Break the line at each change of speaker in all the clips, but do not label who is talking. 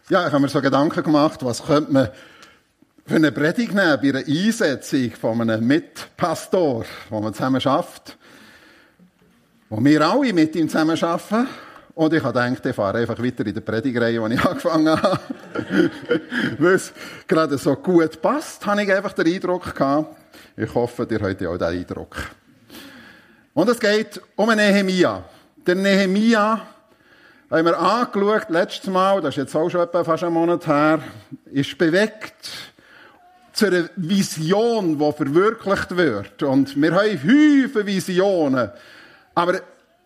Ja, ich habe mir so Gedanken gemacht, was könnte man für eine Predigt nehmen bei einer Einsetzung von einem Mitpastor, wo man zusammen arbeitet, wo wir alle mit ihm zusammen arbeiten. Und ich habe gedacht, ich fahre einfach weiter in der Predigreihe, die ich angefangen habe. Weil es gerade so gut passt, habe ich einfach den Eindruck gehabt. Ich hoffe, ihr habt auch den Eindruck. Und es geht um einen Nehemia. Der Nehemia haben wir angeschaut, letztes Mal, das ist jetzt auch schon etwa fast einen Monat her, ist bewegt zu einer Vision, die verwirklicht wird. Und wir haben viele Visionen. Aber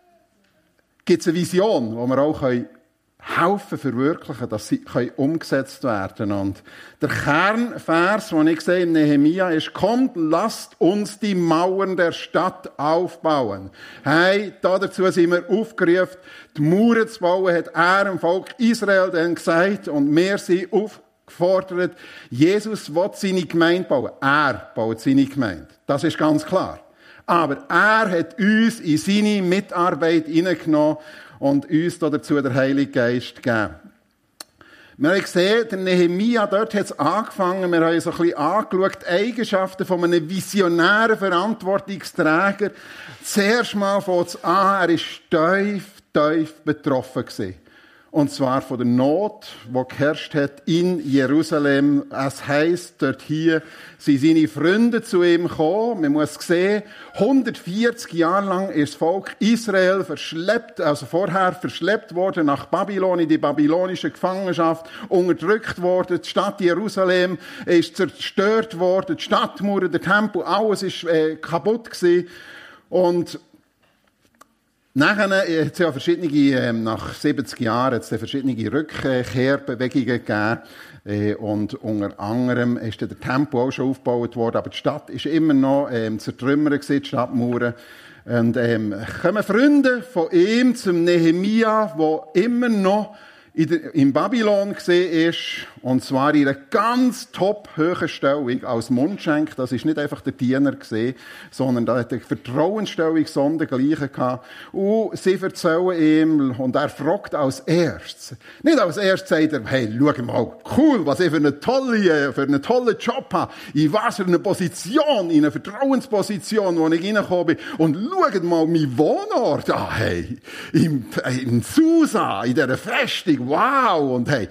gibt es eine Vision, die wir auch helfen verwirklichen, dass sie umgesetzt werden können. Und der Kernvers, den ich sehe im Nehemia, ist: Kommt, lasst uns die Mauern der Stadt aufbauen. Hey, dazu sind wir aufgerufen, die Mauern zu bauen, hat er dem Volk Israel dann gesagt. Und wir sind aufgefordert, Jesus will seine Gemeinde bauen. Er baut seine Gemeinde. Das ist ganz klar. Aber er hat uns in seine Mitarbeit hineingenommen und uns dazu der Heilige Geist gegeben. Wir haben gesehen, der Nehemia, dort hat es angefangen, wir haben so ein bisschen angeschaut, die Eigenschaften von einem visionären Verantwortungsträger. Zuerst mal fängt es an, er war tief betroffen gewesen. Und zwar von der Not, die geherrscht hat in Jerusalem. Es heisst, dort hier sind seine Freunde zu ihm gekommen. Man muss sehen, 140 Jahre lang ist das Volk Israel vorher verschleppt worden nach Babylon, in die babylonische Gefangenschaft, unterdrückt worden. Die Stadt Jerusalem ist zerstört worden, die Stadtmauern, der Tempel, alles ist kaputt gewesen. Und nachher hat es ja nach 70 Jahren hat es verschiedene Rückkehrbewegungen gegeben. Und unter anderem ist der Tempel auch schon aufgebaut worden, aber die Stadt ist immer noch zertrümmert gewesen, die Stadtmauern. Und kommen Freunde von ihm zum Nehemia, der immer noch in Babylon gesehen ist, und zwar in einer ganz top hohen Stellung als Mundschenk. Das ist nicht einfach der Diener gesehen, sondern da hat eine Vertrauensstellung sondergleichen gehabt. Und sie erzählen ihm, und er fragt als erstes. Nicht als erstes sagt er: Hey, schau mal, cool, was ich für einen tollen Job habe. In was für eine Position, in eine Vertrauensposition, wo ich reingekommen bin. Und schaut mal mein Wohnort an, hey. In Susa, in dieser Festung. Wow! Und hey.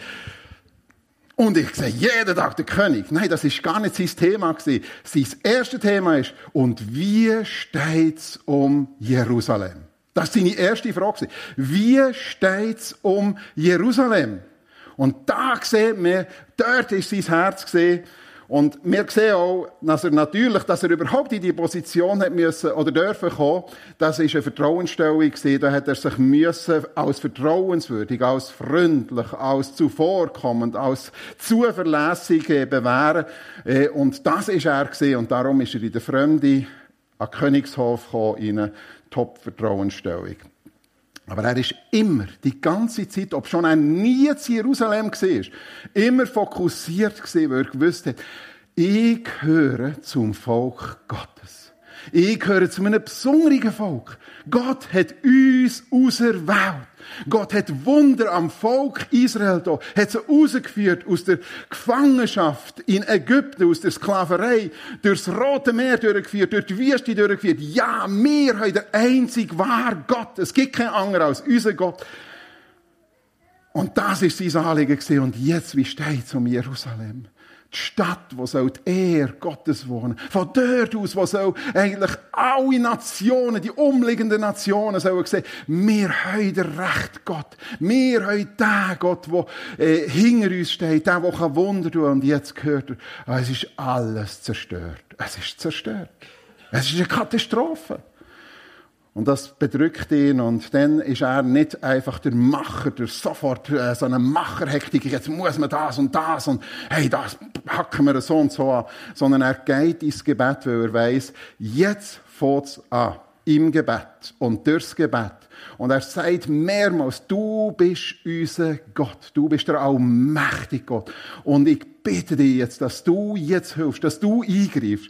Und ich sehe jeden Tag den König. Nein, das ist gar nicht sein Thema gewesen. Sein erstes Thema ist: Und wie steht's um Jerusalem? Das war seine erste Frage. Wie steht's um Jerusalem? Und da sieht man, dort ist sein Herz gesehen. Und wir sehen auch, dass er überhaupt in die Position hat müssen oder dürfen kommen. Das ist eine Vertrauensstellung gewesen. Da hat er sich müssen als vertrauenswürdig, als freundlich, als zuvorkommend, als zuverlässig bewähren. Und das ist er gewesen. Und darum ist er in der Fremde an den Königshof gekommen, in eine Top-Vertrauensstellung. Aber er ist immer, die ganze Zeit, ob schon er nie zu Jerusalem war, immer fokussiert gewesen, weil er gewusst hat, ich gehöre zum Volk Gottes. Ich gehöre zu einem besonderen Volk. Gott hat uns auserwählt. Gott hat Wunder am Volk Israel da, hat sie rausgeführt aus der Gefangenschaft in Ägypten, aus der Sklaverei, durchs Rote Meer durchgeführt, durch die Wüste durchgeführt. Ja, wir haben den einzig wahren Gott. Es gibt keinen anderen als unser Gott. Und das ist sein Anliegen gewesen. Und jetzt, wie steht es um Jerusalem? Die Stadt, wo soll die Ehre Gottes wohnen. Von dort aus, wo soll eigentlich alle Nationen, die umliegenden Nationen sollen sehen, wir haben den rechten Gott. Wir haben den Gott, der hinter uns steht, der Wunder tun kann. Und jetzt gehört er, es ist alles zerstört. Es ist zerstört. Es ist eine Katastrophe. Und das bedrückt ihn, und dann ist er nicht einfach der Macher, der sofort so eine Macherhektik, jetzt muss man das und hey, das hacken wir so und so an, sondern er geht ins Gebet, weil er weiss, jetzt fängt's an, im Gebet und durchs Gebet. Und er sagt mehrmals: Du bist unser Gott, du bist der allmächtige Gott. Und ich bitte dich jetzt, dass du jetzt hilfst, dass du eingreifst.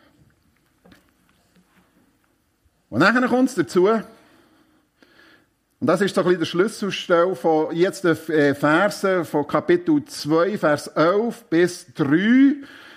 Und dann kommt es dazu, Und das ist so ein bisschen der Schlüsselstelle von jetzt den Versen von Kapitel 2, Vers 11 bis 3.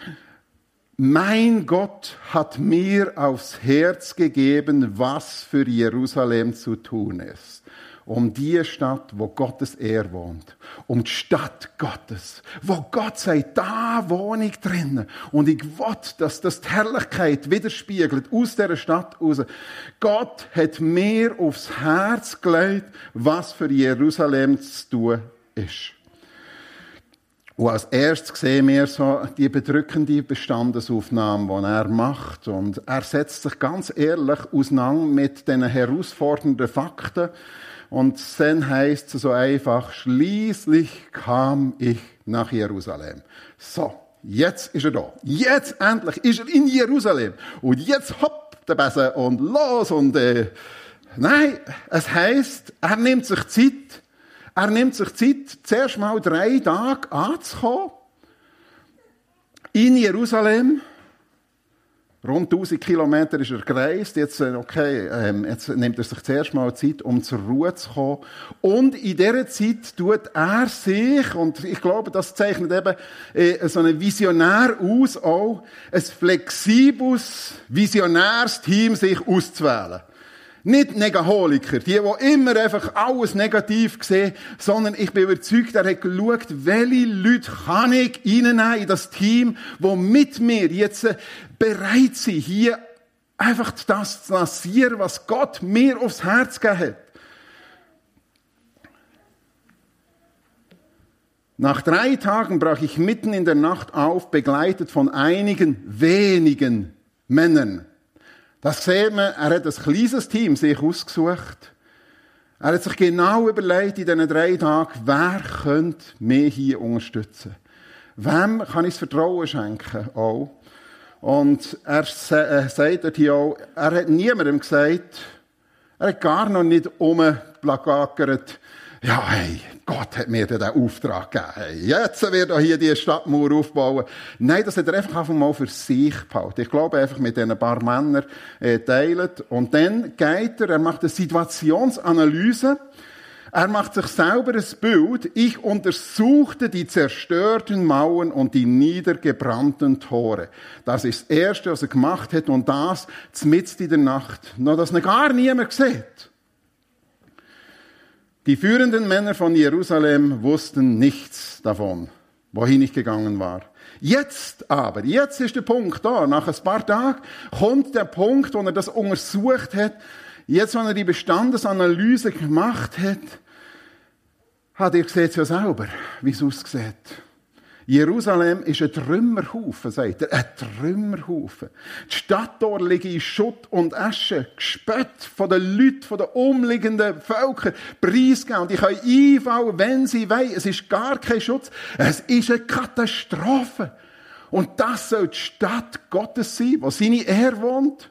Mein Gott hat mir aufs Herz gegeben, was für Jerusalem zu tun ist. Um die Stadt, wo Gottes Ehre wohnt. Um die Stadt Gottes. Wo Gott sagt, da wohne ich drinnen. Und ich will, dass das die Herrlichkeit widerspiegelt aus dieser Stadt raus. Gott hat mir aufs Herz gelegt, was für Jerusalem zu tun ist. Und als erstes sehen wir so die bedrückende Bestandesaufnahme, die er macht. Und er setzt sich ganz ehrlich auseinander mit den herausfordernden Fakten. Und dann heisst es so einfach, schließlich kam ich nach Jerusalem. So, jetzt ist er da. Jetzt endlich ist er in Jerusalem. Und jetzt hopp, der Besen und los. Und nein, es heisst, er nimmt sich Zeit. Er nimmt sich Zeit, zuerst mal 3 Tage anzukommen. In Jerusalem. Rund 1000 Kilometer ist er gereist. Jetzt nimmt er sich zuerst mal Zeit, um zur Ruhe zu kommen. Und in dieser Zeit tut er sich, und ich glaube, das zeichnet eben so einen Visionär aus, auch ein flexibles Visionärsteam sich auszuwählen. Nicht Negaholiker, die immer einfach alles negativ sehen, sondern ich bin überzeugt, er hat geschaut, welche Leute kann ich reinnehmen in das Team, die mit mir jetzt bereit sind, hier einfach das zu lancieren, was Gott mir aufs Herz gegeben hat. Nach 3 Tagen brach ich mitten in der Nacht auf, begleitet von einigen wenigen Männern. Das sieht man, er hat ein kleines Team sich ausgesucht. Er hat sich genau überlegt in diesen 3 Tagen, wer könnte mich hier unterstützen? Wem kann ich das Vertrauen schenken? Auch. Und er sagt dort hier auch, er hat niemandem gesagt, er hat gar noch nicht umplagagert, ja, hey, Gott hat mir den Auftrag gegeben. Hey, jetzt wird hier die Stadtmauer aufbauen. Nein, das hat er einfach mal für sich behalten. Ich glaube, einfach mit diesen paar Männern teilt. Und dann geht er macht eine Situationsanalyse. Er macht sich selber ein Bild. Ich untersuchte die zerstörten Mauern und die niedergebrannten Tore. Das ist das Erste, was er gemacht hat. Und das mitten in der Nacht. Noch, dass ihn gar niemand sieht. Die führenden Männer von Jerusalem wussten nichts davon, wohin ich gegangen war. Jetzt ist der Punkt da. Nach ein paar Tagen kommt der Punkt, wo er das untersucht hat. Jetzt, wenn er die Bestandesanalyse gemacht hat er sieht ja selber, wie es aussieht. Jerusalem ist ein Trümmerhaufen, sagt er. Ein Trümmerhaufen. Die Stadttore liegen in Schutt und Asche, gespött von den Leuten, von den umliegenden Völkern, preisgegeben. Und die können einfallen, wenn sie wollen. Es ist gar kein Schutz. Es ist eine Katastrophe. Und das soll die Stadt Gottes sein, wo seine Ehre wohnt.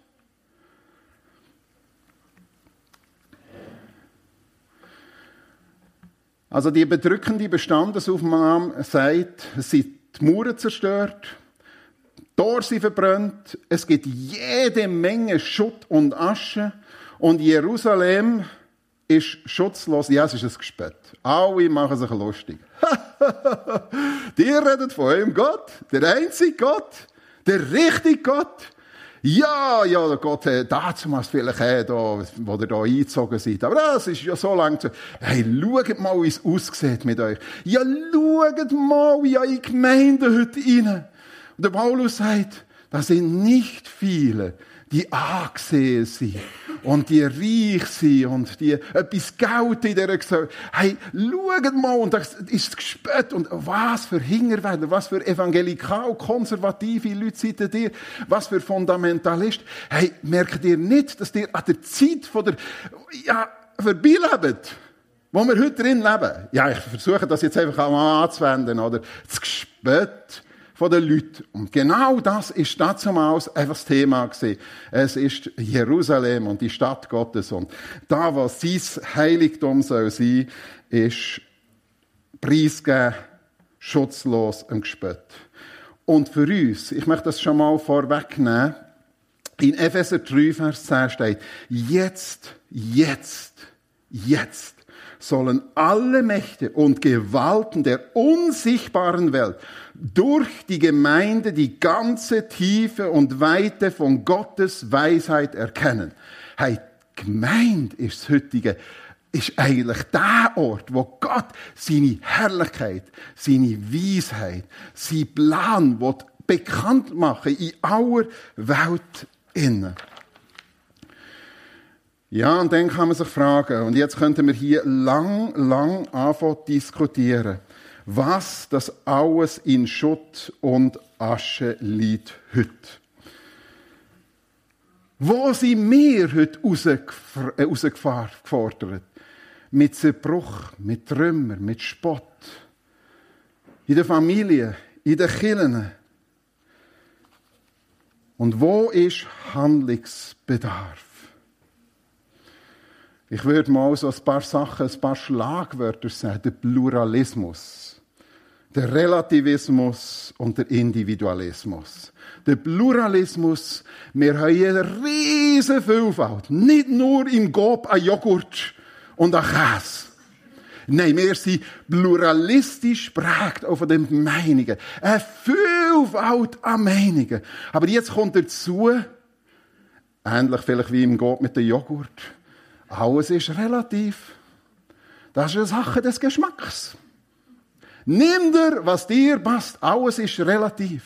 Also die bedrückende Bestandesaufnahme sagt, es sind die Mauern zerstört, die Tore sind verbrannt, es gibt jede Menge Schutt und Asche und Jerusalem ist schutzlos. Ja, es ist ein Gespött. Alle machen sich lustig. Die reden von einem Gott, der einzige Gott, der richtige Gott. Ja, der Gott hat damals vielleicht da, wo ihr da eingezogen seid. Aber das ist ja so lange zu. Hey, schaut mal, wie es aussieht mit euch. Ja, schaut mal in eure Gemeinde heute rein. Und der Paulus sagt, das sind nicht viele, die angesehen sind. Und die reich sind und die etwas Geld in dieser Gesellschaft. Hey, schaut mal, und das ist gespött. Und was für Hingerwälder, was für evangelikal konservative Leute seid ihr, was für Fundamentalisten. Hey, merkt ihr nicht, dass ihr an der Zeit vorbeilebt, wo wir heute drin leben? Ja, ich versuche das jetzt einfach auch anzuwenden, oder? Das Gespött von den Leuten. Und genau das ist damals einfach das Thema gewesen. Es ist Jerusalem und die Stadt Gottes. Und da, was sein Heiligtum soll sein, ist preisgegeben, schutzlos im Gespött. Und für uns, ich möchte das schon mal vorwegnehmen, in Epheser 3, Vers 10 steht, jetzt jetzt sollen alle Mächte und Gewalten der unsichtbaren Welt durch die Gemeinde die ganze Tiefe und Weite von Gottes Weisheit erkennen. Hey, Gemeinde ist das heutige, ist eigentlich der Ort, wo Gott seine Herrlichkeit, seine Weisheit, seinen Plan bekannt machen in aller Welt innen. Ja, und dann kann man sich fragen, und jetzt könnten wir hier lang anfangen zu diskutieren, was das alles in Schutt und Asche liegt heute. Wo sind wir heute rausgefordert? Mit Zerbruch, mit Trümmer, mit Spott. In der Familie, in den Kirchen. Und wo ist Handlungsbedarf? Ich würde mal so ein paar Sachen, ein paar Schlagwörter sagen. Der Pluralismus, der Relativismus und der Individualismus. Der Pluralismus, wir haben eine riesige Vielfalt. Nicht nur im Coop an Joghurt und an Käse. Nein, wir sind pluralistisch geprägt auch von den Meinungen. Eine Vielfalt an Meinungen. Aber jetzt kommt dazu, ähnlich vielleicht wie im Coop mit dem Joghurt, alles ist relativ. Das ist eine Sache des Geschmacks. Nimm dir, was dir passt. Alles ist relativ.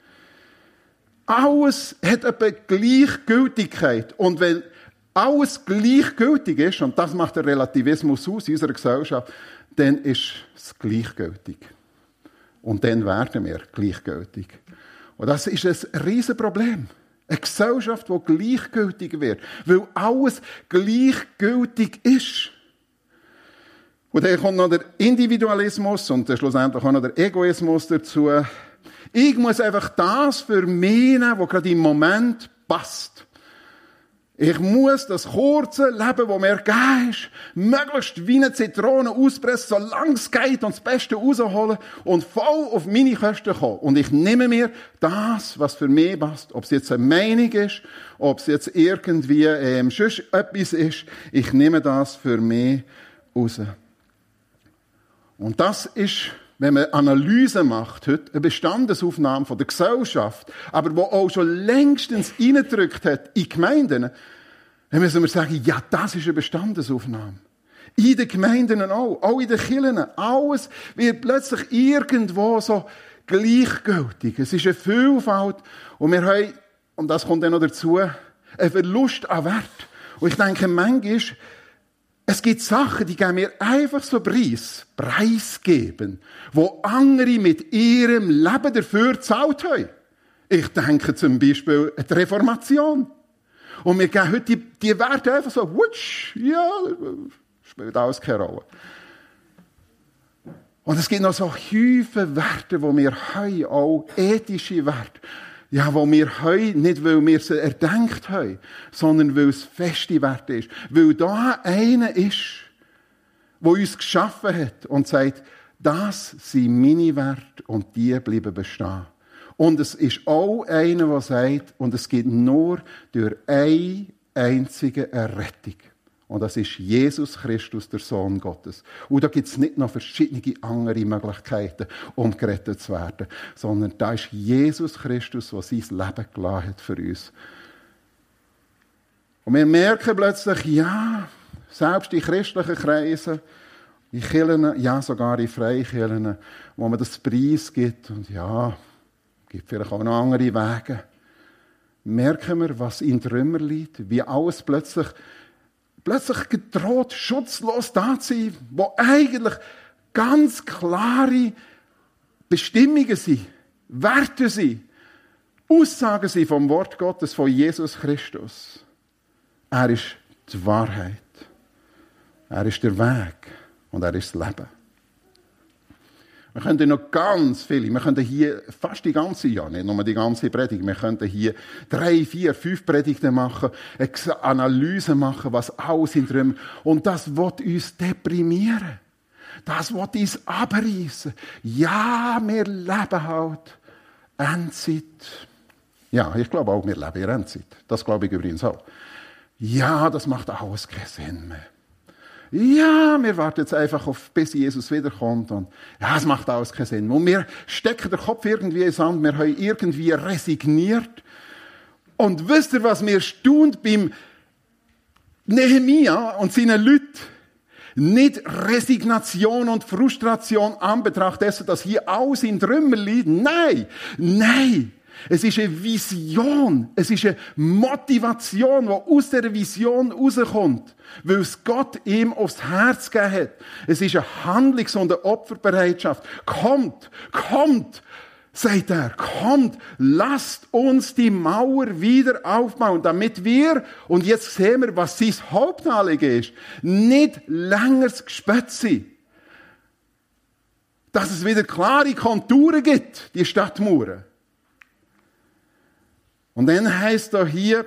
Alles hat eine Gleichgültigkeit. Und wenn alles gleichgültig ist, und das macht der Relativismus aus in unserer Gesellschaft, dann ist es gleichgültig. Und dann werden wir gleichgültig. Und das ist ein Riesenproblem. Eine Gesellschaft, die gleichgültig wird, weil alles gleichgültig ist. Und dann kommt noch der Individualismus und dann schlussendlich auch noch der Egoismus dazu. Ich muss einfach das für mich nehmen, was gerade im Moment passt. Ich muss das kurze Leben, das mir gegeben ist, möglichst wie eine Zitrone auspressen, solange es geht und das Beste rausholen und voll auf meine Kosten kommen. Und ich nehme mir das, was für mich passt. Ob es jetzt eine Meinung ist, ob es jetzt irgendwie sonst etwas ist. Ich nehme das für mich raus. Und das ist, wenn man Analyse macht heute, eine Bestandesaufnahme von der Gesellschaft, aber die auch schon längstens reingedrückt hat in Gemeinden, dann müssen wir sagen, ja, das ist eine Bestandesaufnahme. In den Gemeinden auch in den Kirchen. Alles wird plötzlich irgendwo so gleichgültig. Es ist eine Vielfalt und wir haben, und das kommt dann noch dazu, einen Verlust an Wert. Und ich denke, manchmal, es gibt Sachen, die geben wir einfach so preisgeben, wo andere mit ihrem Leben dafür gezahlt haben. Ich denke zum Beispiel an die Reformation. Und wir geben heute die Werte einfach so, wutsch, ja, spielt alles keine Rolle. Und es gibt noch so Häufen Werte, die wir haben, auch ethische Werte. Ja, die wir haben, nicht weil wir sie erdenkt haben, sondern weil es feste Werte ist. Weil da einer ist, der uns geschaffen hat und sagt, das sind meine Werte und die bleiben bestehen. Und es ist auch einer, der sagt, und es gibt nur durch eine einzige Errettung. Und das ist Jesus Christus, der Sohn Gottes. Und da gibt es nicht noch verschiedene andere Möglichkeiten, um gerettet zu werden, sondern da ist Jesus Christus, der sein Leben gelassen hat für uns. Und wir merken plötzlich, ja, selbst in christlichen Kreisen, in Kirchen, ja sogar in Freikirchen, wo man das Preis gibt und ja, gibt vielleicht auch noch andere Wege, merken wir, was in Trümmer liegt, wie alles plötzlich gedroht, schutzlos da zu sein, wo eigentlich ganz klare Bestimmungen sind, Werte sind, Aussagen sind vom Wort Gottes, von Jesus Christus. Er ist die Wahrheit. Er ist der Weg und er ist das Leben. Wir könnten noch ganz viele, wir könnten hier fast die ganze, ja nicht nur die ganze Predigt, wir könnten hier 3, 4, 5 Predigten machen, eine Analyse machen, was alles in Trümmern. Und das wird uns deprimieren. Das wird uns abreißen. Ja, wir leben halt Endzeit. Ja, ich glaube auch, wir leben in Endzeit. Das glaube ich übrigens auch. Ja, das macht alles keinen Sinn mehr. ja, wir warten jetzt einfach auf, bis Jesus wiederkommt und ja, es macht alles keinen Sinn. Und wir stecken den Kopf irgendwie in den Sand, wir haben irgendwie resigniert. Und wisst ihr, was mir staunt beim Nehemia und seinen Leuten? Nicht Resignation und Frustration anbetracht dessen, dass hier alles in Trümmer liegt. Nein, nein. Es ist eine Vision. Es ist eine Motivation, die aus dieser Vision rauskommt. Weil es Gott ihm aufs Herz gegeben hat. Es ist eine Handlungs- und eine Opferbereitschaft. Kommt, sagt er, kommt, lasst uns die Mauer wieder aufbauen, damit wir, und jetzt sehen wir, was sein Hauptanliegen ist, nicht länger gespött sind. Dass es wieder klare Konturen gibt, die Stadtmauern. Und dann heisst da hier,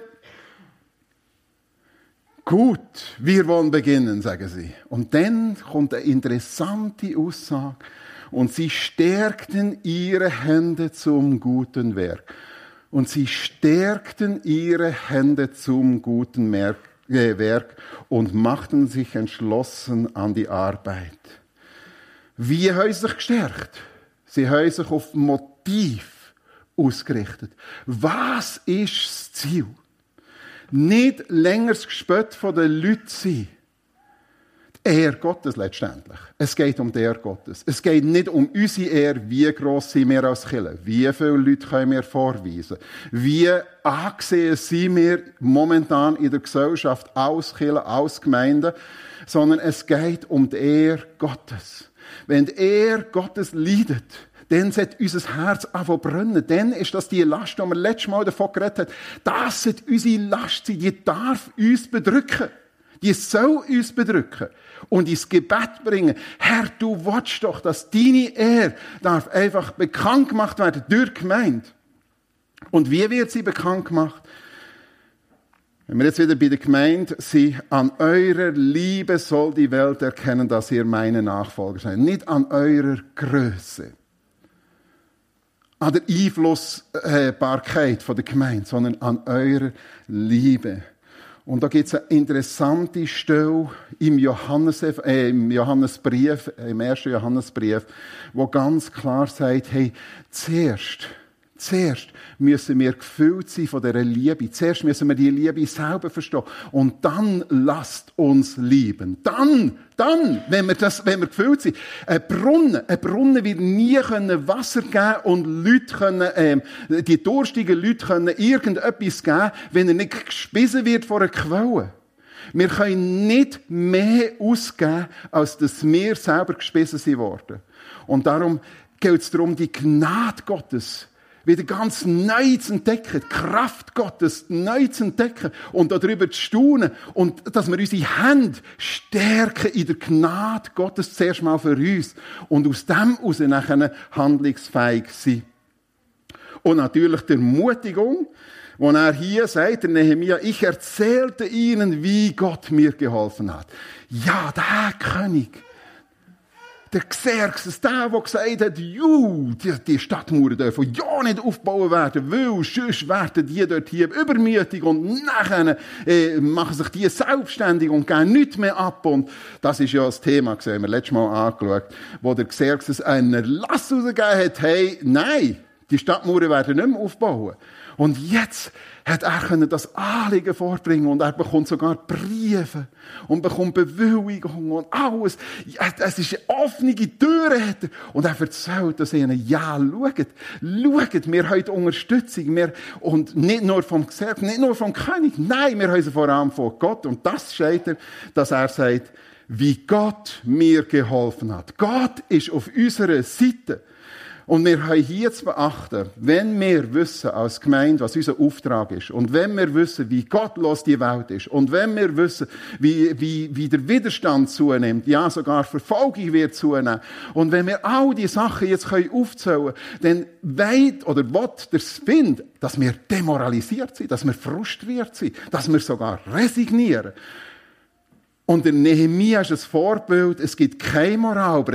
gut, wir wollen beginnen, sagen sie. Und dann kommt eine interessante Aussage. Und sie stärkten ihre Hände zum guten Werk. Und sie stärkten ihre Hände zum guten Werk und machten sich entschlossen an die Arbeit. Wie haben sie sich gestärkt? Sie haben sich auf Motiv ausgerichtet. Was ist das Ziel? Nicht länger das Gespött von den Leuten sein. Die Ehre Gottes letztendlich. Es geht um die Ehre Gottes. Es geht nicht um unsere Ehre, wie gross sind wir als Kirche. Wie viele Leute können wir vorweisen? Wie angesehen sind wir momentan in der Gesellschaft als Kirche, als Gemeinde? Sondern es geht um die Ehre Gottes. Wenn die Ehre Gottes leidet, dann sollte unser Herz anfangen brennen. Dann ist das die Last, die wir letztes Mal davon geredet haben. Das sollte unsere Last sein. Die darf uns bedrücken. Die soll uns bedrücken. Und ins Gebet bringen. Herr, du willst doch, dass deine Ehre darf einfach bekannt gemacht werden durch die Gemeinde. Und wie wird sie bekannt gemacht? Wenn wir jetzt wieder bei der Gemeinde sind, an eurer Liebe soll die Welt erkennen, dass ihr meine Nachfolger seid. Nicht an eurer Größe. An der Einflussbarkeit von der Gemeinde, sondern an eurer Liebe. Und da gibt es eine interessante Stelle im Johannesbrief, im 1. Johannesbrief, wo ganz klar sagt, hey, zuerst müssen wir gefüllt sein von dieser Liebe. Zuerst müssen wir die Liebe selber verstehen. Und dann lasst uns lieben. Dann, wenn wir gefüllt sind. Ein Brunnen wird nie Wasser geben und Leute können, die durstigen Leute können irgendetwas geben, wenn er nicht gespissen wird von einer Quelle. Wir können nicht mehr ausgeben, als dass wir selber gespissen sind worden. Und darum geht es darum, die Gnade Gottes wieder ganz neu zu entdecken, die Kraft Gottes neu zu entdecken und darüber zu staunen und dass wir unsere Hände stärken in der Gnade Gottes zuerst mal für uns und aus dem heraus nachher handlungsfähig sind. Und natürlich die Ermutigung, wo er hier sagt, der Nehemia, ich erzählte ihnen, wie Gott mir geholfen hat. Ja, der König, der Xerxes, der gesagt hat, die Stadtmauern dürfen ja nicht aufbauen werden, weil sonst werden die dort hier übermütig und nachher machen sich die selbstständig und gehen nichts mehr ab. Und das ist ja das Thema, das haben wir letztes Mal angeschaut, wo der Xerxes einen Erlass rausgegeben hat, hey, nein, die Stadtmauern werden nicht mehr aufbauen. Und jetzt hat er das Anliegen vorbringen und er bekommt sogar Briefe und bekommt Bewilligung und alles. Es ist eine offene Tür. Und er erzählt das ihnen, ja, schaut, wir haben Unterstützung. Und nicht nur vom Gesetz, nicht nur vom König, nein, wir haben sie vor allem von Gott. Und das steht dass er sagt, wie Gott mir geholfen hat. Gott ist auf unserer Seite. Und wir haben hier zu beachten, wenn wir wissen als Gemeinde, was unser Auftrag ist, und wenn wir wissen, wie gottlos die Welt ist, und wenn wir wissen, wie der Widerstand zunimmt, ja sogar Verfolgung wird zunehmen, und wenn wir all die Sachen jetzt aufzählen können, dann will der Spind, dass wir demoralisiert sind, dass wir frustriert sind, dass wir sogar resignieren. Und der Nehemia ist ein Vorbild, es gibt keine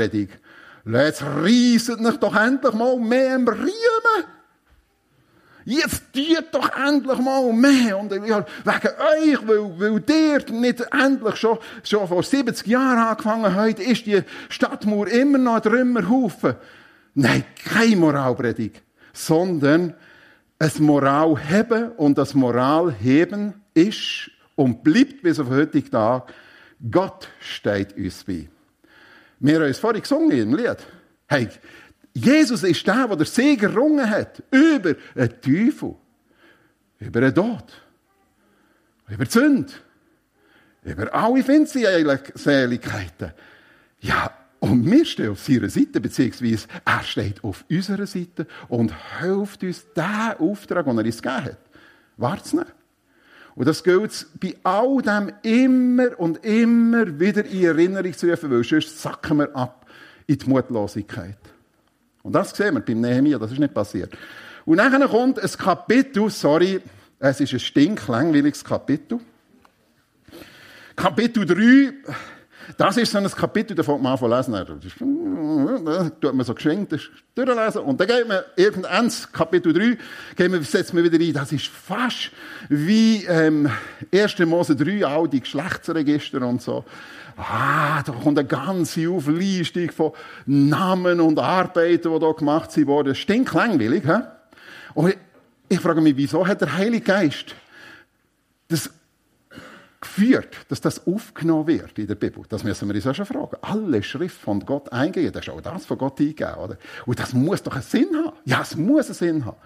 Moralpredigt. Jetzt reisset euch doch endlich mal mehr am Riemen. jetzt tut doch endlich mal mehr. Und ja, wegen euch, weil ihr nicht endlich schon vor 70 Jahren angefangen habt, ist die Stadtmauer immer noch ein Trümmerhaufen. Nein, keine Moralpredigt, sondern ein Moralheben. Und das Moralheben ist und bleibt bis auf den heutigen Tag, Gott steht uns bei. Wir haben es vorhin gesungen im Lied. Hey, Jesus ist der Sieg errungen hat über den Teufel, über den Tod, über die Sünde, über alle Feindseligkeiten. Ja, und wir stehen auf seiner Seite, beziehungsweise er steht auf unserer Seite und hilft uns, den Auftrag, den er uns gegeben hat, wahrzunehmen. Und das gilt bei all dem immer und immer wieder in Erinnerung zu rufen, weil sonst sacken wir ab in die Mutlosigkeit. Und das sehen wir beim Nehemia, das ist nicht passiert. Und dann kommt ein Kapitel, es ist ein stinklangweiliges Kapitel. Kapitel 3, das ist so ein Kapitel, da fängt man an zu lesen. Da tut man so geschenkt durchlesen. Und dann geht man irgendwann, Kapitel 3, setzt man wieder ein. Das ist fast wie 1. Mose 3, all die Geschlechtsregister und so. Da kommt eine ganze Auflistung von Namen und Arbeiten, die da gemacht wurden. Stinklangweilig. He? Und ich frage mich, wieso hat der Heilige Geist das geführt, dass das aufgenommen wird in der Bibel? Das müssen wir uns auch schon fragen. Alle Schrift von Gott eingehen, das ist auch das von Gott eingeben, oder? Und das muss doch einen Sinn haben. Ja, es muss einen Sinn haben.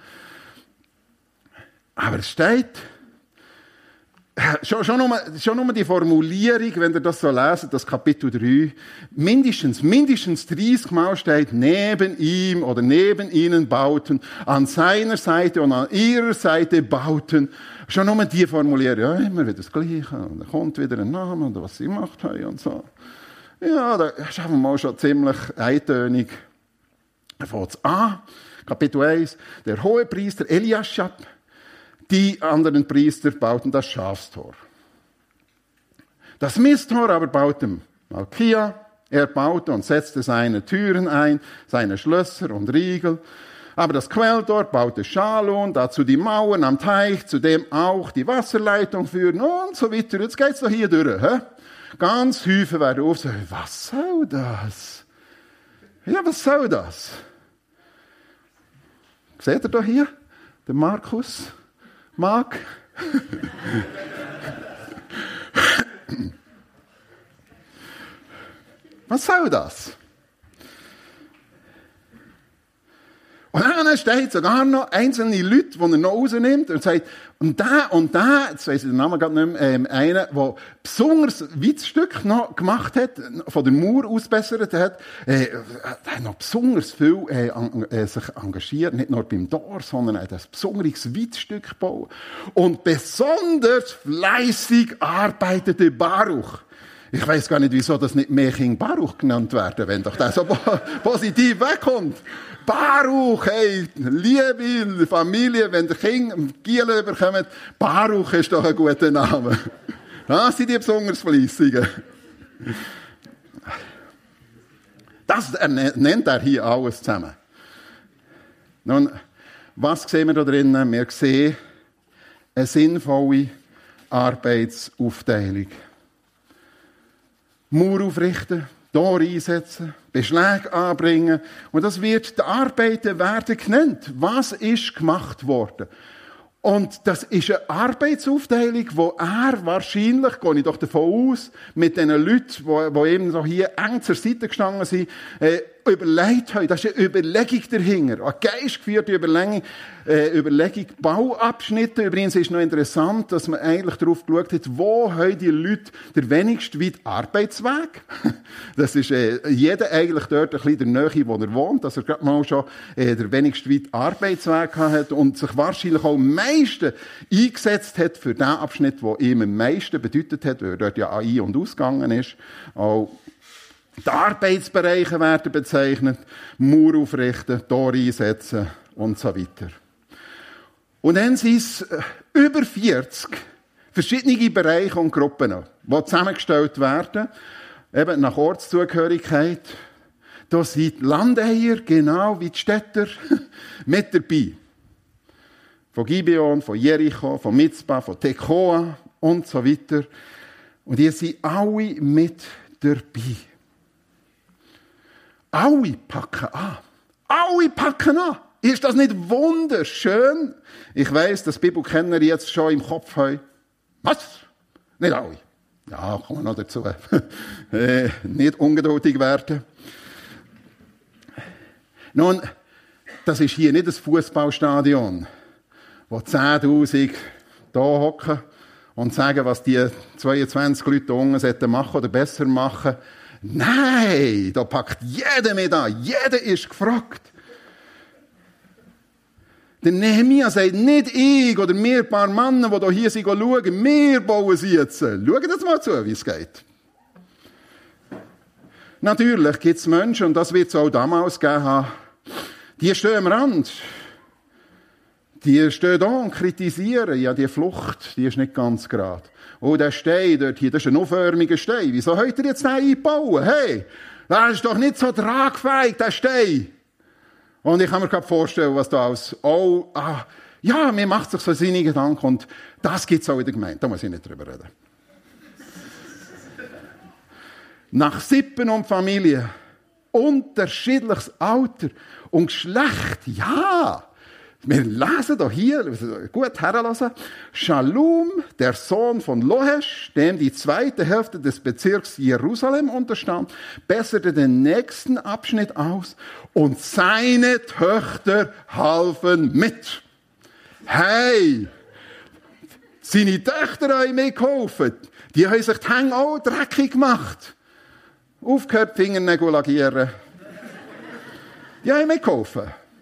Aber es steht, schon nur die Formulierung, wenn ihr das so lest, das Kapitel 3, mindestens 30 Mal steht, neben ihm oder neben ihnen bauten, an seiner Seite und an ihrer Seite bauten. Schon nur die Formulierung, ja, immer wieder das Gleiche, und dann kommt wieder ein Name und was sie gemacht haben und so. Ja, da schauen wir mal schon ziemlich eintönig. Da fängt es an, Kapitel 1, der Hohepriester Eliaschab, die anderen Priester bauten das Schafstor. Das Misttor aber baute Malkia. Er baute und setzte seine Türen ein, seine Schlösser und Riegel. Aber das Quelltor baute Schalun, dazu die Mauern am Teich, zu dem auch die Wasserleitung führen und so weiter. Jetzt geht's doch hier durch. He? Ganz Häufen werden aufsagen. Was soll das? Ja, was soll das? Seht ihr da hier? Der Markus? Mark? Was soll das? Und dann steht sogar noch einzelne Leute, die er noch rausnimmt und sagt, und der, jetzt weiss ich den Namen gerade nicht mehr, einer, der besonders weites Stück noch gemacht hat, von der Mauer ausbessert hat, hat noch besonders viel sich engagiert, nicht nur beim Tor, sondern hat ein besonderes weites Stück gebaut. Und besonders fleissig arbeitete Baruch. Ich weiss gar nicht, wieso das nicht Meching Baruch genannt werden, wenn doch das so positiv wegkommt. Baruch, hey, liebe Familie, wenn der Kind Giele bekommt, Baruch ist doch ein guter Name. Das sind die besonders Fleissigen. Das nennt er hier alles zusammen. Nun, was sehen wir da drinnen? Wir sehen eine sinnvolle Arbeitsaufteilung. Mauer aufrichten, Tor einsetzen, Beschläge anbringen. Und das wird, die Arbeiten werden genannt. Was ist gemacht worden? Und das ist eine Arbeitsaufteilung, wo er wahrscheinlich, gehe ich doch davon aus, mit den Leuten, die eben so hier eng zur Seite gestanden sind, überlegt haben. Das ist eine Überlegung dahinter. Eine geistgeführte Überlegung. Bauabschnitte. Übrigens ist noch interessant, dass man eigentlich darauf geschaut hat, wo haben die Leute den wenigst weit Arbeitsweg? Das ist jeder eigentlich dort ein bisschen der Nähe, wo er wohnt, dass er gerade mal schon den wenigst weit Arbeitsweg hat und sich wahrscheinlich auch am meisten eingesetzt hat für den Abschnitt, der ihm am meisten bedeutet hat, weil er dort ja ein- und ausgegangen ist. Auch die Arbeitsbereiche werden bezeichnet, Mauer aufrichten, Tor einsetzen und so weiter. Und dann sind es über 40 verschiedene Bereiche und Gruppen, die zusammengestellt werden, eben nach Ortszugehörigkeit. Da sind die Landeier, genau wie die Städter, mit dabei. von Gibeon, von Jericho, von Mizpah, von Tekoa und so weiter. Und ihr seid alle mit dabei. Alle packen an. Alle packen an. Ist das nicht wunderschön? Ich weiss, dass Bibelkenner jetzt schon im Kopf haben. Was? Nicht alle. Ja, kommen wir noch dazu. Nicht ungeduldig werden. Nun, das ist hier nicht ein Fußballstadion, wo 10'000 da hocken und sagen, was die 22 Leute da unten machen oder besser machen. Nein, da packt jeder mit an. Jeder ist gefragt. Der Nehemia sagt, nicht ich oder wir ein paar Männer, die hier sind, schauen, wir bauen sie jetzt. Schauen jetzt mal zu, wie es geht. Natürlich gibt es Menschen, und das wird es auch damals gegeben haben, die stehen am Rand. Die stehen da und kritisieren, ja, die Flucht, die ist nicht ganz gerade. Oh, der Stein dort hier, das ist ein auförmiger Stein. Wieso habt ihr jetzt den einbauen? Hey, das ist doch nicht so tragfähig, der Stein. Und ich kann mir gerade vorstellen, was da ja, mir macht sich so seine Gedanken und das gibt es auch in der Gemeinde. Da muss ich nicht drüber reden. Nach Sippen und Familie, unterschiedliches Alter und Geschlecht, ja. Wir lesen da hier, gut herlassen, Schalum, der Sohn von Lohesch, dem die zweite Hälfte des Bezirks Jerusalem unterstand, besserte den nächsten Abschnitt aus und seine Töchter halfen mit. Hey, seine Töchter haben mitgeholfen. Die haben sich die Hänge auch dreckig gemacht. Aufgehört, Fingernägel lagieren. Die haben mitgeholfen.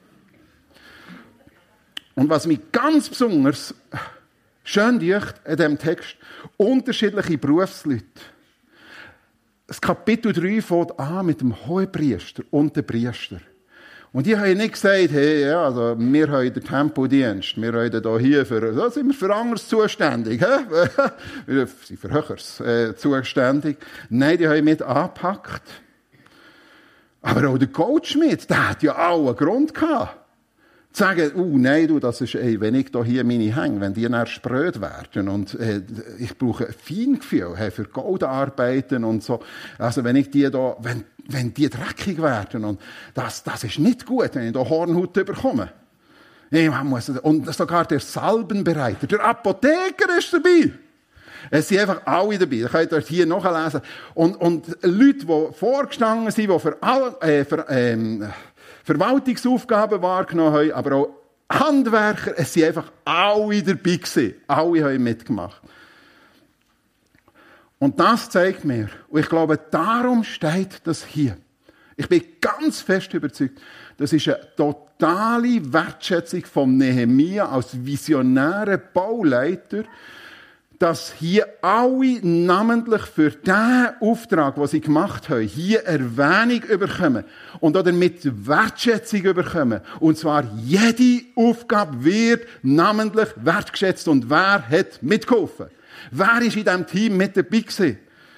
Und was mich ganz besonders schön dünkt in diesem Text, unterschiedliche Berufsleute. Das Kapitel 3 fängt an mit dem Hohepriester und dem Priester. Und die haben nicht gesagt, hey, ja, also, wir haben den Tempeldienst, wir haben hier da sind wir für anderes zuständig, wir sind für Höheres zuständig. Nein, die haben mit angepackt. Aber auch der Goldschmied, der hat ja auch einen Grund gehabt. Sagen, nein, du, das ist, wenn ich da hier meine Hänge, wenn die dann spröd werden und ich brauche ein Feingefühl für Goldarbeiten und so. Also wenn ich die da, wenn die dreckig werden und das ist nicht gut, wenn ich da Hornhaut bekomme. Und sogar der Salbenbereiter, der Apotheker ist dabei. Es sind einfach alle dabei. Das könnt ihr hier nachlesen. Und Leute, die vorgestanden sind, die Verwaltungsaufgaben wahrgenommen haben, aber auch Handwerker, es sind einfach alle dabei gewesen. Alle haben mitgemacht. Und das zeigt mir, und ich glaube, darum steht das hier. Ich bin ganz fest überzeugt, das ist eine totale Wertschätzung von Nehemia als visionärer Bauleiter, dass hier alle namentlich für den Auftrag, den sie gemacht haben, hier Erwähnung bekommen und damit Wertschätzung bekommen. Und zwar jede Aufgabe wird namentlich wertgeschätzt. Und wer hat mitgeholfen? Wer ist in diesem Team mit dabei gewesen?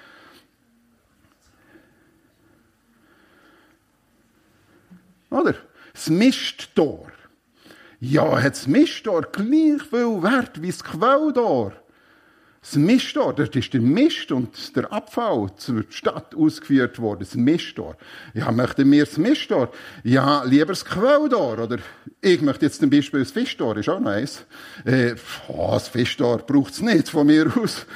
Oder? Das Misttor. Ja, hat das Misttor gleich viel Wert wie das Quelltor? Das Misttor, dort ist der Mist und der Abfall zur Stadt ausgeführt worden. Das Misttor. Ja, möchten wir das Misttor? Ja, lieber das Quelltor. Oder ich möchte jetzt zum Beispiel das Fischtor, ist auch noch eins. Das Fischtor braucht es nicht von mir aus.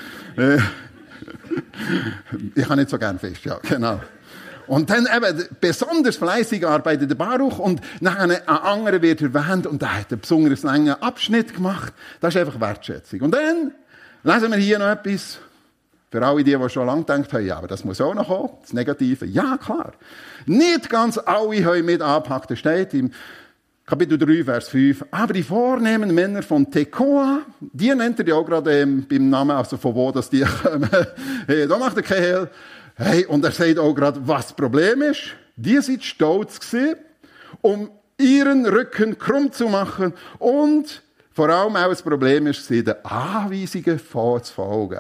Ich habe nicht so gern Fisch, ja, genau. Und dann eben besonders fleißig arbeitet der Baruch und nachher ein anderer wird erwähnt und der hat einen besonders langen Abschnitt gemacht. Das ist einfach Wertschätzung. Und dann lesen wir hier noch etwas, für alle die schon lange gedacht haben, ja, aber das muss auch noch kommen, das Negative. Ja, klar. Nicht ganz alle haben mit angepackt. Das steht im Kapitel 3, Vers 5. Aber die vornehmen Männer von Tekoa, die nennt er ja auch gerade beim Namen, also von wo das die kommen. Hey, da macht er kein Hehl. Hey, und er sagt auch gerade, was das Problem ist. Die sind stolz gewesen, um ihren Rücken krumm zu machen und vor allem auch das Problem ist, den Anweisungen vorzufolgen.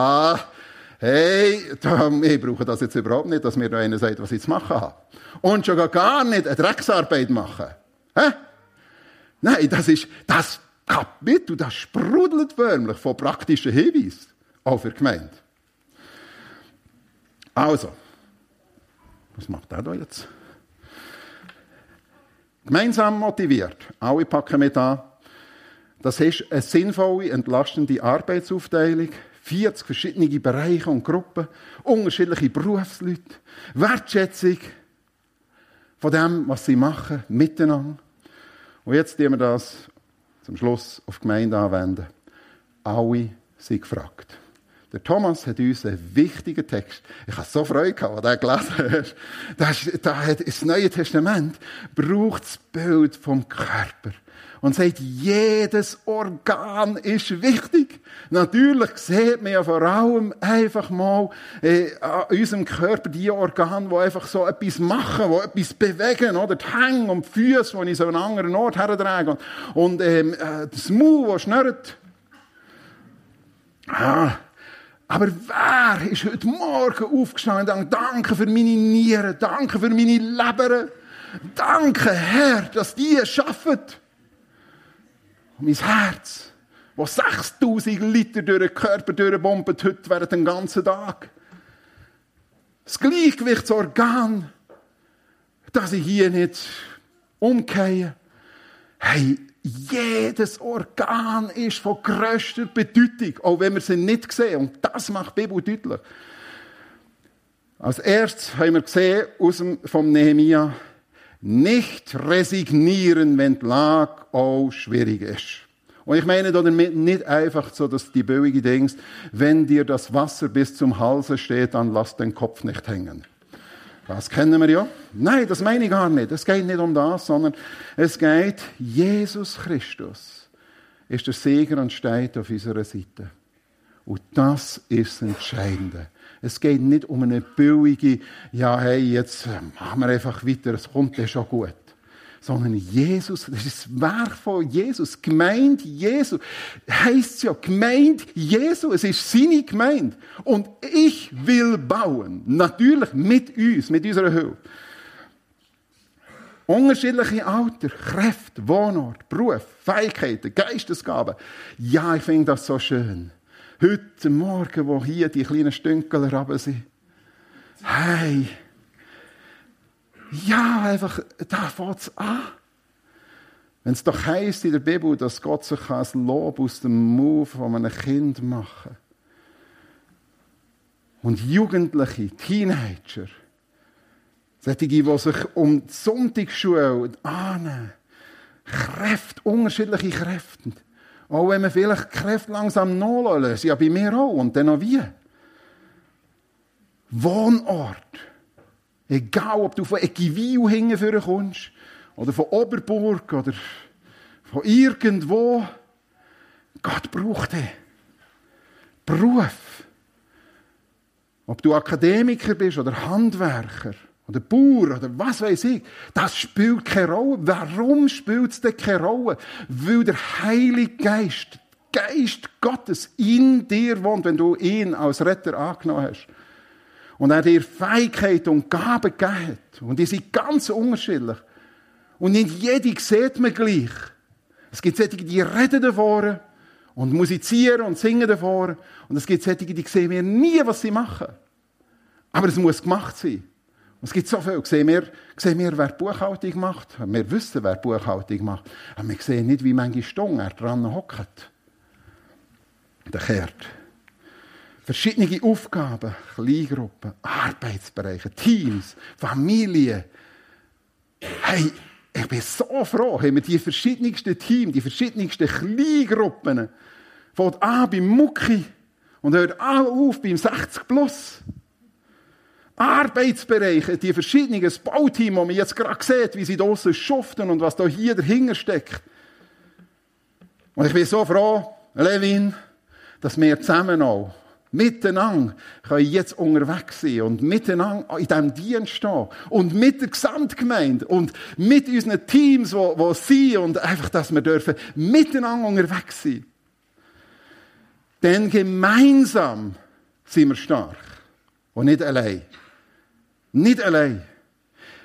Hey, ich brauche das jetzt überhaupt nicht, dass mir da einer sagt, was ich zu machen habe. Und schon gar nicht eine Drecksarbeit machen. Hä? Nein, das Kapitel, das sprudelt förmlich von praktischen Hinweisen, auch für die Gemeinde. Also, was macht der da jetzt? Gemeinsam motiviert, alle packen mit an. Das ist eine sinnvolle, entlastende Arbeitsaufteilung, 40 verschiedene Bereiche und Gruppen, unterschiedliche Berufsleute, Wertschätzung von dem, was sie machen, miteinander. Und jetzt tun wir das zum Schluss auf die Gemeinde anwenden. Alle sind gefragt. Der Thomas hat uns einen wichtigen Text. Ich habe so Freude gehabt, als er gelesen hat. Da hat das Neue Testament braucht das Bild vom Körper. Und sagt, jedes Organ ist wichtig. Natürlich sieht man ja vor allem einfach mal an unserem Körper die Organe, die einfach so etwas machen, die etwas bewegen, oder? Die Hände und die Füße, die ich so an einen anderen Ort hertrage. Und das Maul, das schnurrt. Aber wer ist heute Morgen aufgestanden und gesagt, danke für meine Nieren, danke für meine Leber, danke, Herr, dass die es schaffen. Und mein Herz, das 6000 Liter durch den Körper durchbombt heute während den ganzen Tag. Das Gleichgewichtsorgan, dass ich hier nicht umgehe. Hey, jedes Organ ist von grösster Bedeutung, auch wenn wir sie nicht sehen. Und das macht die Bibel deutlich. Als erstes haben wir gesehen, vom Nehemia, nicht resignieren, wenn die Lage auch schwierig ist. Und ich meine damit nicht einfach so, dass die billige Dings, wenn dir das Wasser bis zum Halse steht, dann lass den Kopf nicht hängen. Das kennen wir ja. Nein, das meine ich gar nicht. Es geht nicht um das, sondern es geht, Jesus Christus ist der Sieger und steht auf unserer Seite. Und das ist das Entscheidende. Es geht nicht um eine billige, ja, hey, jetzt machen wir einfach weiter, es kommt ja schon gut. Sondern Jesus, das ist das Werk von Jesus. Gemeinde Jesu. Heisst es ja, Gemeinde Jesu. Es ist seine Gemeinde. Und ich will bauen. Natürlich mit uns, mit unserer Hilfe. Unterschiedliche Alter, Kräfte, Wohnort, Beruf, Fähigkeiten, Geistesgaben. Ja, ich finde das so schön. Heute Morgen, wo hier die kleinen Stünkler runter sind. Hey, ja, einfach, da fängt es an. Wenn es doch heisst in der Bibel, dass Gott sich als Lob aus dem Mund von einem Kind machen kann. Und Jugendliche, Teenager, solche, die sich um die Sonntagsschule annehmen, Kräfte, unterschiedliche Kräfte. Auch wenn wir vielleicht Kräfte langsam nachlassen, ja bei mir auch, und dann noch wie. Wohnort. Egal, ob du von Egiwil hingeführen kommst, oder von Oberburg, oder von irgendwo. Gott braucht dich. Beruf. Ob du Akademiker bist, oder Handwerker, oder Bauer, oder was weiß ich, das spielt keine Rolle. Warum spielt es denn keine Rolle? Weil der Heilige Geist, Geist Gottes, in dir wohnt, wenn du ihn als Retter angenommen hast. Und er dir Fähigkeiten und Gaben gegeben hat. Und die sind ganz unterschiedlich. Und nicht jede sieht man gleich. Es gibt solche, die reden davor und musizieren und singen davor. Und es gibt solche, die sehen wir nie, was sie machen. Aber es muss gemacht sein. Und es gibt so viel. Sehen wir, wer Buchhaltung macht. Wir wissen, wer Buchhaltung macht. Aber wir sehen nicht, wie manche Stunden er dran hockt. Der kehrt. Verschiedene Aufgaben, Kleingruppen, Arbeitsbereiche, Teams, Familien. Hey, ich bin so froh, haben wir die verschiedensten Teams, die verschiedensten Kleingruppen. Fängt an beim Mucki und hört an auf beim 60+. Arbeitsbereiche, die verschiedenen, das Bauteam, das man jetzt gerade sieht, wie sie draussen schuften und was da hier dahinter steckt. Und ich bin so froh, Levin, dass wir zusammen auch miteinander können jetzt unterwegs sein und miteinander in diesem Dienst stehen. Und mit der Gesamtgemeinde und mit unseren Teams, die sind und einfach, dass wir dürfen miteinander unterwegs sein. Denn gemeinsam sind wir stark. Und nicht allein. Nicht allein.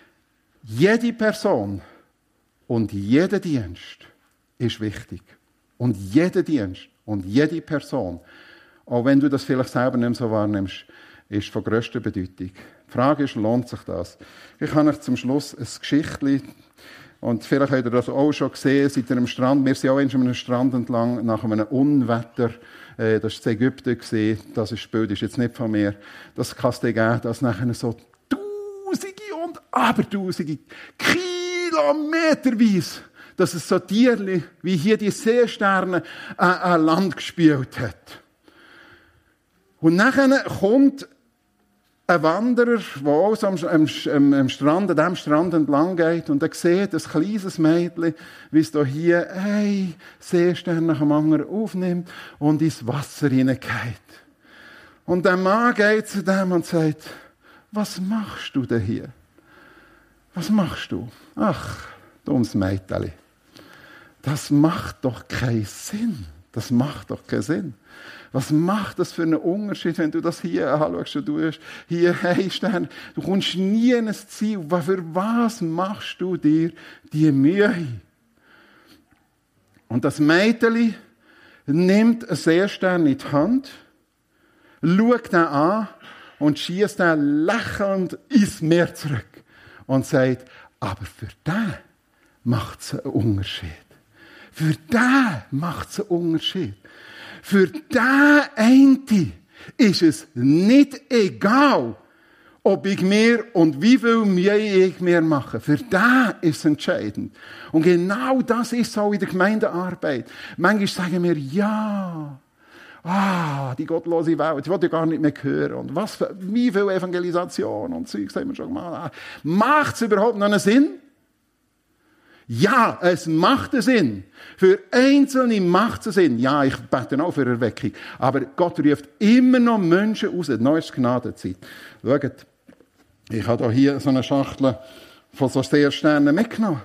Jede Person und jeder Dienst ist wichtig. Und jeder Dienst und jede Person, auch wenn du das vielleicht selber nicht mehr so wahrnimmst, ist von grösster Bedeutung. Die Frage ist, lohnt sich das? Ich habe euch zum Schluss ein Geschichtchen, und vielleicht habt ihr das auch schon gesehen, seid ihr am Strand. Wir sind auch an einem Strand entlang, nach einem Unwetter. Das war in Ägypten. Das Bild ist jetzt nicht von mir. Das kann es dir geben, dass nachher so Tausende und Abertausende, kilometerweise, dass es so Tierchen, wie hier die Seesterne, an Land gespielt hat. Und nachher kommt ein Wanderer, der auch so am Strand, an diesem Strand entlang geht, und er sieht ein kleines Mädchen, wie es hier ein Seestern nach dem anderen aufnimmt und ins Wasser hineingeht. Und der Mann geht zu dem und sagt, was machst du denn hier? Was machst du? Ach, dummes Mädchen. Das macht doch keinen Sinn. Das macht doch keinen Sinn. Was macht das für einen Unterschied, wenn du das hier anschaust und du hast hier hey Stern, du kommst nie in ein Ziel. Für was machst du dir die Mühe? Und das Mädchen nimmt einen Seestern in die Hand, schaut ihn an und schießt ihn lächelnd ins Meer zurück und sagt, aber für den macht es einen Unterschied. Für den macht es einen Unterschied. Für den einen ist es nicht egal, ob ich mir und wie viel Mühe ich mir mache. Für den ist es entscheidend. Und genau das ist auch in der Gemeindearbeit. Manchmal sagen wir, ja, die gottlose Welt, ich will ja gar nicht mehr hören. Und wie viel Evangelisation und Zeugs haben wir schon gemacht. Macht es überhaupt noch einen Sinn? Ja, es macht einen Sinn. Für Einzelne macht es einen Sinn. Ja, ich bete auch für Erweckung. Aber Gott ruft immer noch Menschen raus. Neues Gnadenzeit. Schaut, ich habe hier so eine Schachtel von so Seersternen mitgenommen.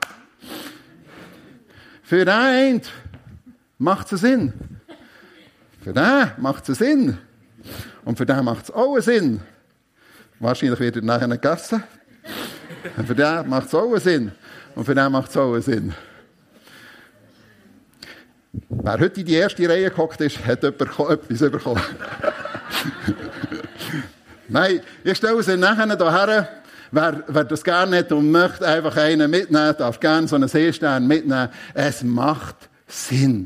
Für einen macht es einen Sinn. Für den macht es einen Sinn. Und für den macht es auch einen Sinn. Wahrscheinlich wird er nachher nicht gegessen. Und für den macht es auch einen Sinn. Und für den macht es auch einen Sinn. Wer heute in die erste Reihe gehockt ist, hat etwas bekommen. Nein, ich stelle sie nachher hierher. Wer das gerne hat und möchte einfach einen mitnehmen, darf gerne so einen Seestern mitnehmen. Es macht Sinn.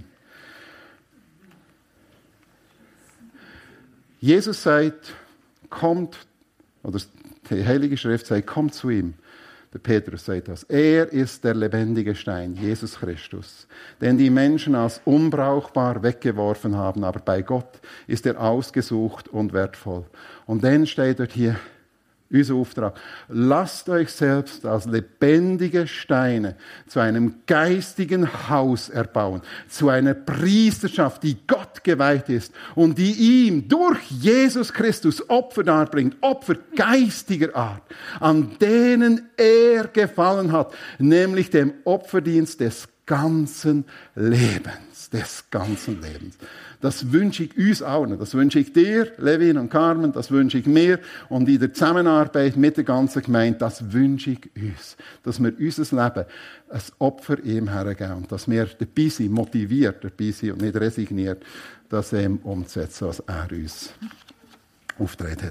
Jesus sagt, kommt, oder die Heilige Schrift sagt, kommt zu ihm. Der Petrus sagt das. Er ist der lebendige Stein, Jesus Christus, den die Menschen als unbrauchbar weggeworfen haben, aber bei Gott ist er ausgesucht und wertvoll. Und dann steht dort hier unser Auftrag. Lasst euch selbst als lebendige Steine zu einem geistigen Haus erbauen, zu einer Priesterschaft, die Gott geweiht ist und die ihm durch Jesus Christus Opfer darbringt, Opfer geistiger Art, an denen er gefallen hat, nämlich dem Opferdienst des ganzen Lebens, Das wünsche ich uns allen. Das wünsche ich dir, Levin und Carmen, das wünsche ich mir und in der Zusammenarbeit mit der ganzen Gemeinde, das wünsche ich uns. Dass wir unser Leben ein Opfer ihm hergeben und dass wir dabei sind, motiviert dabei sind und nicht resigniert, das umzusetzen, was er uns aufgetragen hat.